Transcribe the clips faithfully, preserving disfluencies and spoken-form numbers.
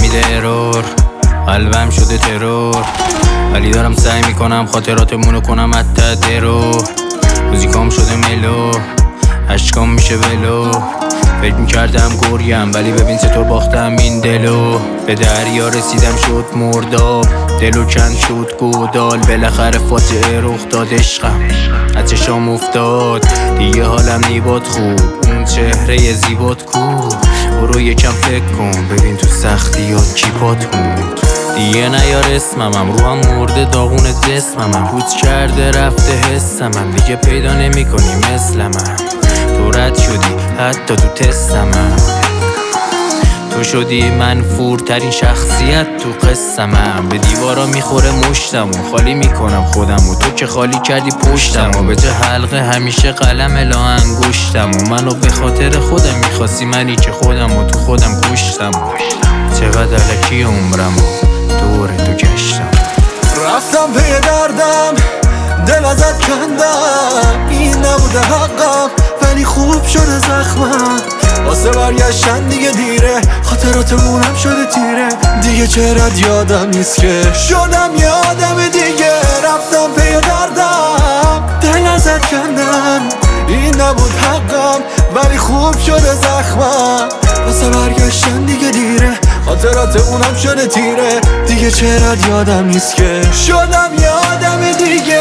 میده ارور، قلبم شده ترور، ولی دارم سعی میکنم خاطراتمونو کنم حتی درو. موزیکام شده ملو، عشقام میشه ولو. فکر میکردم گریم ولی ببین چطور باختم این دلو. به دریا رسیدم شد مرداب، دلو کند شد گودال. بالاخره فاجعه رخ داد عشقم از چشام افتاد. دیگه حالم نیباد خوب، اون چهره زیبات کو. برو یکم فکر کن ببین تو سختیات کی پات موند. دیگه نیار اسممم، روحم مرده داغون جسممم. پوچ کرده رفته حسمم، دیگه پیدا نمی کنی مثل من. تو رد شدی حتی تو تستمم، تو شدی منفورترین شخصیت تو قصمم. به دیوارا میخوره مشتم و خالی میکنم خودم و تو که خالی کردی پشتم و به جا حلقه همیشه قلم الا انگشتم و منو به خاطر خودم میخواستی، منی که خودم و تو خودم کشتم. چقدر الکی عمرم و دور تو گشتم. رفتم پی دردم، دل ازت کندم، این نبوده حقم ولی خوب شده زخمم. واسه برگشتن دیگه دیره، خاطراتمونم شده تیره. دیگه چهرت یادم نیست که شدم یادم دیگه. رفتم پی دردم، دل ازت کندم، این نبود حقم ولی خوب شده زخمم. واسه برگشتن دیگه دیره، خاطراتمونم شده تیره. دیگه چهرت یادم نیست که شدم یادم دیگه.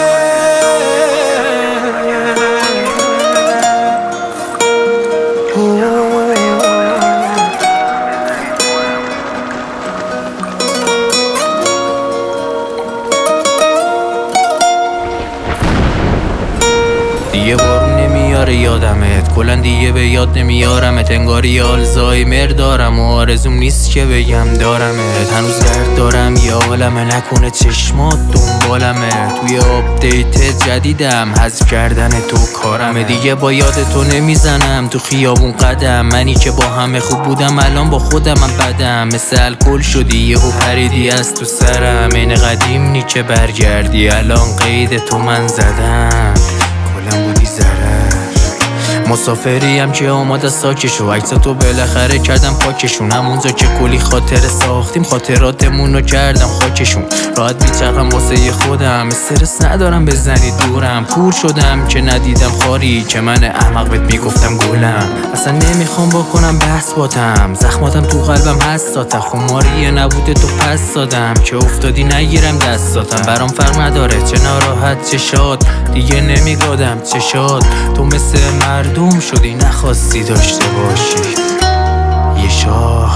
دیگه بارون نمیاره یادمت، کلن دیگه به یاد نمیارمت. انگاری آلزایمر دارم و آرزوم نیست که بگم دارمت. هنوز درد دارم یا عالمه، نکنه چشمات دنبالمه. توی آپدیت جدیدم حذف کردن تو کارمه. دیگه با یاد تو نمیزنم تو خیابون قدم. منی که با همه خوب بودم الان با خودم من بدم. مثل الکل شدی یهو پریدی از تو سرم. این قدیم نی که برگردی، الان قید تو من زدم. کلم بودی زرش، مسافریم که آماده ساکشو. عکساتو بالاخره کردم پاکشون، همونجا که کلی خاطر ساختیم خاطراتمونو کردم خاکشون. راحت بیچرخم واسه خودم، استرس ندارم بزنی دورم. کور شدم که ندیدم خاری، که من احمق بهت میگفتم گلم. اصلا نمیخوام بکنم بحث باتم، زخماتم تو قلبم حساسه. خماریه نبوده تو پس دادم، که افتادی نگیرم دستاتم. برام فرق نداره چه ناراحت چه شاد، دیگه نمیگادم چه شاد. تو مثل مردم شدی نخواستی داشته باشی یه شاه.